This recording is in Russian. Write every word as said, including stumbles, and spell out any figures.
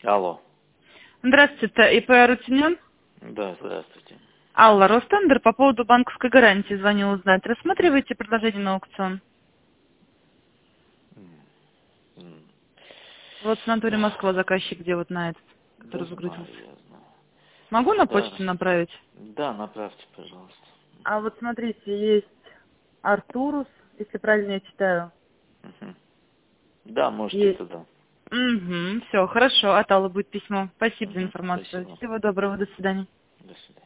Алло. Здравствуйте, это ИП «Рутинен». Да, здравствуйте. Алла, Ростендер, по поводу банковской гарантии звонил узнать. Рассматриваете предложение на аукцион? М, м. Вот в санатории Москва заказчик, где вот на этот, Да, который знаю, загрузился. я знаю. Могу на Да, почту направить? да, направьте, пожалуйста. А вот смотрите, есть Артурус, если правильно я читаю. Мгм. Да, можете Есть. туда. Угу, все, хорошо, от Аллы будет письмо. Спасибо за Мгм. информацию. Спасибо. Всего доброго, до свидания. До свидания.